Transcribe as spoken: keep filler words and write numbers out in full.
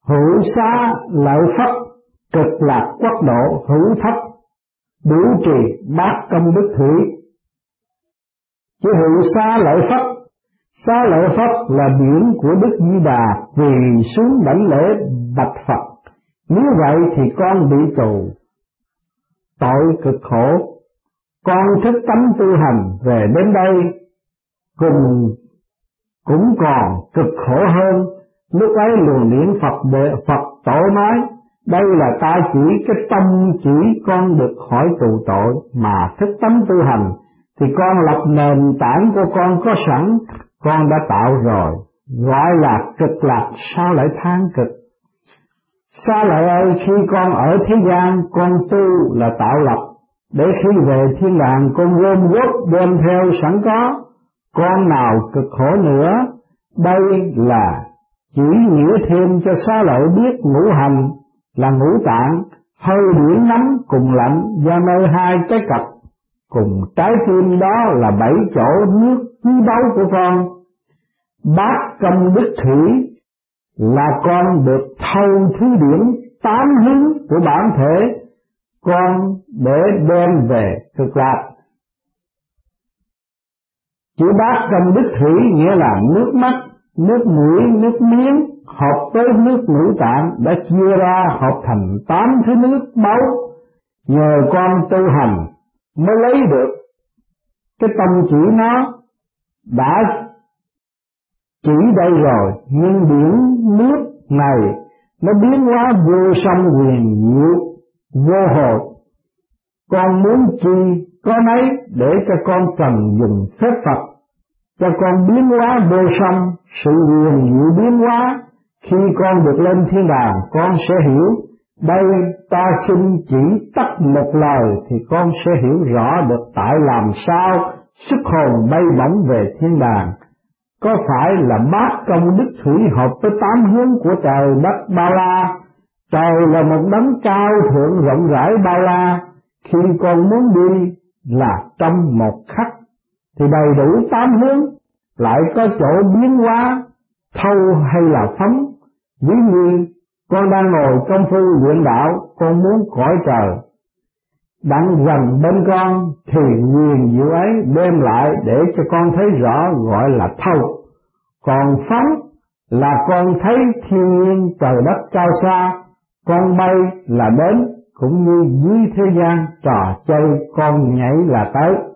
Hữu xá lợi Phất, cực lạc quốc độ hữu thất, đủ trì bát công đức thủy. Chữ hữu xá lợi Phất, xá lợi Phất là biển của Đức Di Đà quỳ xuống đảnh lễ bạch Phật. Nếu vậy thì con bị tù, tội cực khổ. Con thức tánh tu hành về đến đây cùng cũng còn cực khổ hơn. Lúc ấy luồng điển Phật đệ Phật tổ nói, đây là ta chỉ cái tâm chỉ con được khỏi tù tội, mà thức tánh tu hành thì con lập nền tảng của con có sẵn, con đã tạo rồi, gọi là cực lạc. Sao lại than cực? Sao lại ơi, khi con ở thế gian con tu là tạo lập, để khi về thiên đàng con gom góp đem theo sẵn có, con nào cực khổ nữa. Đây là chỉ nghĩa thêm cho xá lợi biết ngũ hành là ngũ tạng, hơi điển nóng cùng lạnh do nơi hai cái cặp, cùng trái tim đó là bảy chỗ nước quý báu của con. Bát công đức thủy là con được thâu thứ điển tám hướng của bản thể con để đem về cực lạc. Chữ bát công đức thủy nghĩa là nước mắt, nước mũi, nước miếng hợp với nước ngũ tạng đã chia ra hợp thành tám thứ nước báu. Nhờ con tu hành mới lấy được cái tâm chỉ nó đã chỉ đây rồi, nhưng biển nước này nó biến hóa vô song huyền diệu vô hồi. Con muốn chi có nấy, để cho con cần dùng phép Phật cho con biến hóa vô song. Sự huyền diệu biến hóa khi con được lên thiên đàng con sẽ hiểu. Đây ta xin chỉ tắt một lời thì con sẽ hiểu rõ được tại làm sao sức hồn bay bổng về thiên đàng. Có phải là bát công đức thủy hợp với tám hướng của trời đất bao la? Trời là một đấng cao thượng rộng rãi bao la. Khi con muốn đi là trong một khắc thì đầy đủ tám hướng, lại có chỗ biến hóa thâu hay là phóng. Ví như con đang ngồi công phu luyện đạo, con muốn cõi trời đang gần bên con thì quyền diệu ấy đem lại để cho con thấy rõ, gọi là thâu. Còn phóng là con thấy thiên nhiên trời đất cao xa, con bay là đến, cũng như dưới thế gian trò chơi con nhảy là tới.